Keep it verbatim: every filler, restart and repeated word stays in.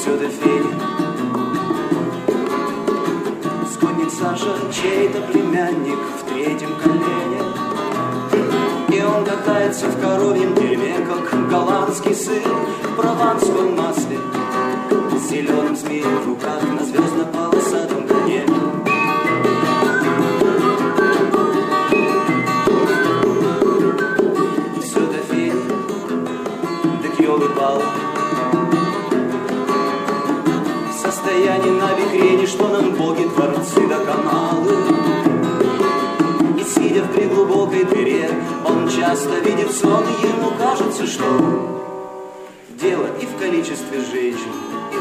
Сюда Федя, скотник Саша, чей-то племянник в третьем колене. И он катается в коровьем дерьме, как голландский сын в прованском масле, с зеленым змеем в руках на звездно-полосатом коне. Все до Федя, так ёлы-палы, в состоянии на бекрени, что нам боги, творцы да каналы. И сидя в преглубокой дыре, он часто видит сон, и ему кажется, что дело и в количестве женщин, и